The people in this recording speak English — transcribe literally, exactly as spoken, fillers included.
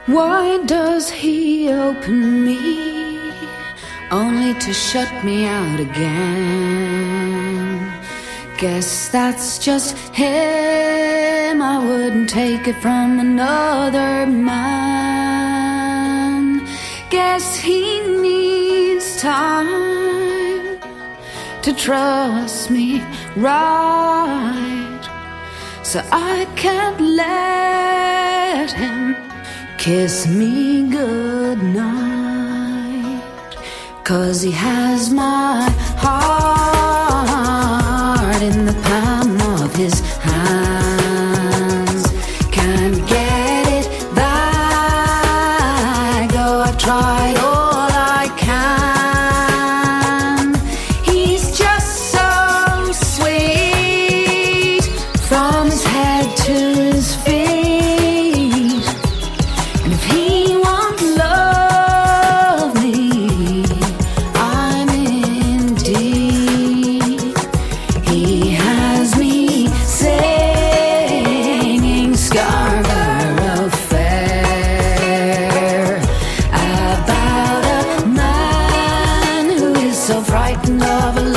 Why does he open me only to shut me out again? Guess that's just him. I wouldn't take it from another man. Guess he needs time to trust me right, so I can't let him kiss me goodnight. 'Cause he has my heart in the palm of his hands. Can't get it back, though I've tried all I can. He's just so sweet, from his head to his feet. And if he won't love me, I'm in deep. He has me singing Scarborough Fair about a man who is so frightened of a